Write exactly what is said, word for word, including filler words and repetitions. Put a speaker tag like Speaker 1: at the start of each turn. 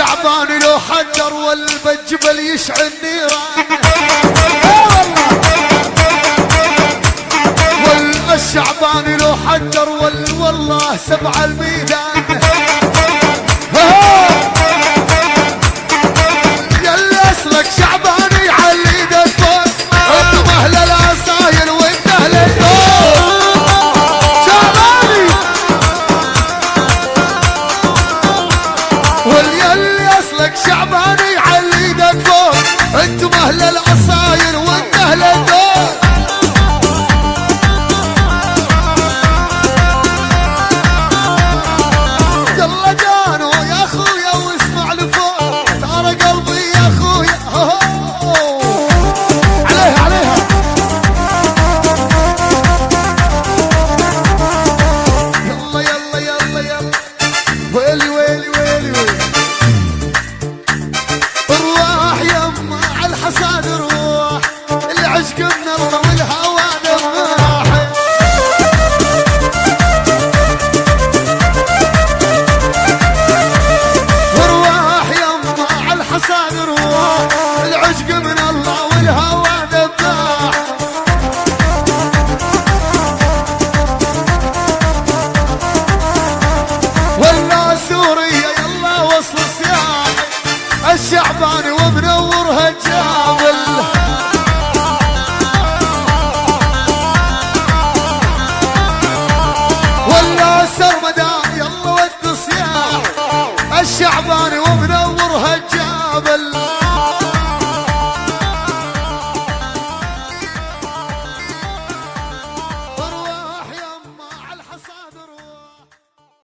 Speaker 1: الشعباني لو حجر والبجبل يشعل نيران. والشعباني لو حجر والله سبع الميدان. يلي اصلك شعباني على ايدك فوق، انتم اهل العصاير وانت اهل الدور. شعباني واليلي اصلك شعباني على ايدك فوق، انتم اهل العصاير وانت اهل الدور. الشعباني ومنورها الجابل. ولا سرمدا يلا ود صياح الشعباني